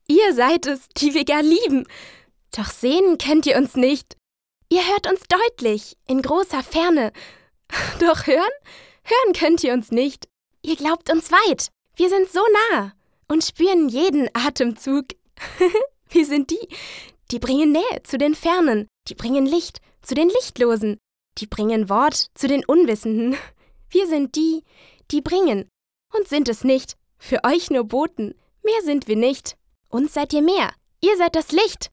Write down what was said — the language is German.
Ihr seid es, die wir gar lieben. Doch sehen könnt ihr uns nicht. Ihr hört uns deutlich, in großer Ferne. Doch hören könnt ihr uns nicht. Ihr glaubt uns weit. Wir sind so nah und spüren jeden Atemzug. Wir sind die bringen Nähe zu den Fernen. Die bringen Licht zu den Lichtlosen. Die bringen Wort zu den Unwissenden. Wir sind die bringen und sind es nicht. Für euch nur Boten. Mehr sind wir nicht. Uns seid ihr mehr. Ihr seid das Licht.